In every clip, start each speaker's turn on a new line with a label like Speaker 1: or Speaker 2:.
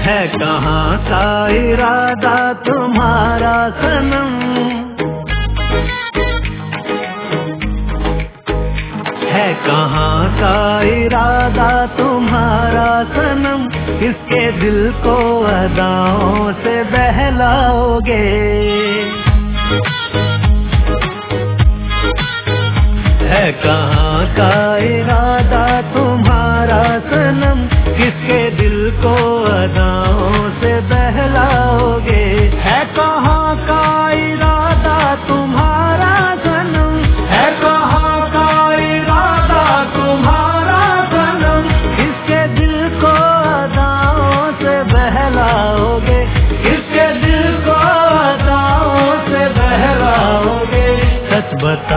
Speaker 1: है कहाँ का इरादा तुम्हारा सनम, है कहाँ का इरादा तुम्हारा सनम, किसके दिल को अदाओं से बहलाओगे। है कहाँ का इरादा तुम्हारा सनम, किसके दिल को अदाओं से बहलाओगे। है कहाँ का इरादा तुम्हारा सनम, है कहाँ का इरादा तुम्हारा सनम, किसके दिल को अदाओं से बहलाओगे, किसके दिल को अदाओं से बहलाओगे। सच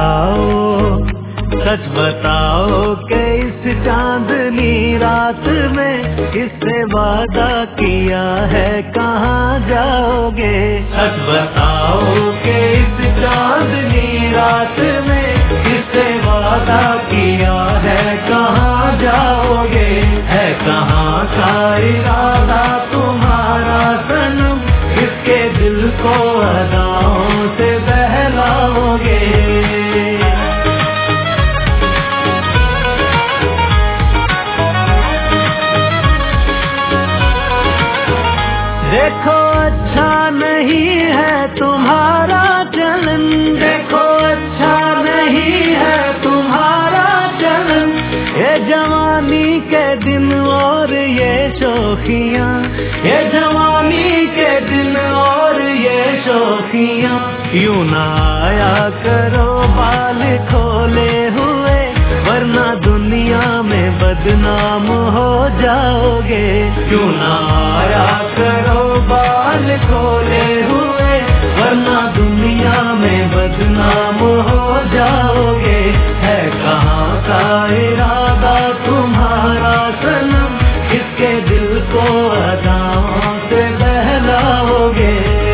Speaker 1: बताओ कि इस चांदनी रात में किससे वादा किया है कहाँ जाओगे। सच बताओ कि इस चांदनी रात में किससे वादा किया है कहाँ जाओगे। है कहाँ का इरादा तुम्हारा सनम, किसके दिल को अदाओं से बहलाओगे। देखो अच्छा नहीं है तुम्हारा चलन, देखो अच्छा नहीं है तुम्हारा चलन, ये जवानी के दिन और ये शौखियाँ, ये जवानी के दिन और ये शौखियाँ। यूं ना आया करो बाल खोले हुए, वरना दुनिया में बदनाम हो जाओगे। क्यों ना आया करो बाल खोले हुए, वरना दुनिया में बदनाम हो जाओगे। है कहाँ का इरादा तुम्हारा सनम, किसके दिल को अदाओं से बहलाओगे।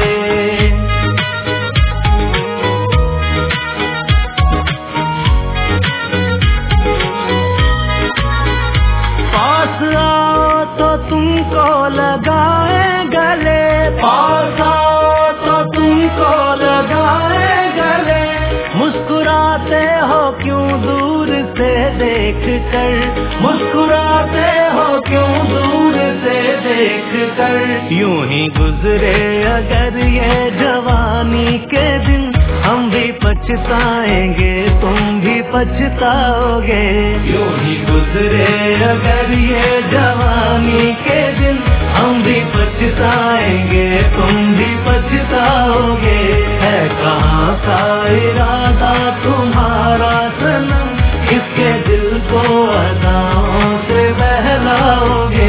Speaker 1: तुमको लगाए गले, पास आओ तो तुमको लगाए गले, मुस्कुराते हो क्यों दूर से देख कर, मुस्कुराते हो क्यों दूर से देख कर। यूं ही गुजरे अगर ये जवानी के दिन, हम भी पछताएंगे तुम भी पछताओगे। यूं ही गुजरे अगर ये जवानी के दिन, हम भी पछताएंगे तुम भी पछताओगे। है कहाँ का इरादा तुम्हारा सनम, किसके दिल को अदाओं से बहलाओगे।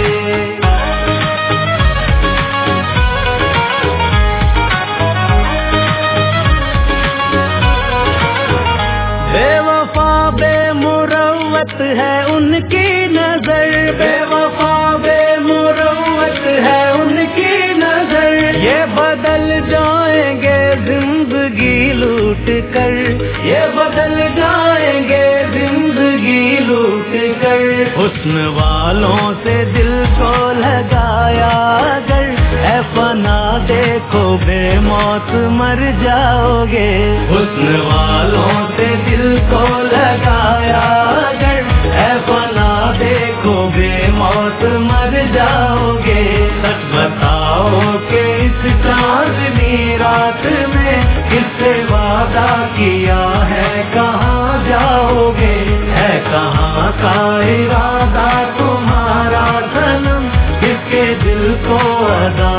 Speaker 1: बेवफा बेमुरव्वत है उनकी नजर, बेवफा बेमुरव्वत है उनकी नजर, ये बदल जाएंगे जिंदगी लूट कर, ये बदल जाएंगे जिंदगी लूट कर। हुस्न वालों से दिल को लगाया अगर, ऐ फना देखो बेमौत मर जाओगे। हुस्न वालों से दिल को लगाया अगर, ऐ फना देखो बेमौत मर जाओगे। सच बताओ कि इस चांदनी रात में किससे वादा किया है कहाँ जाओगे। है कहाँ का इरादा तुम्हारा सनम, किसके दिल को अदा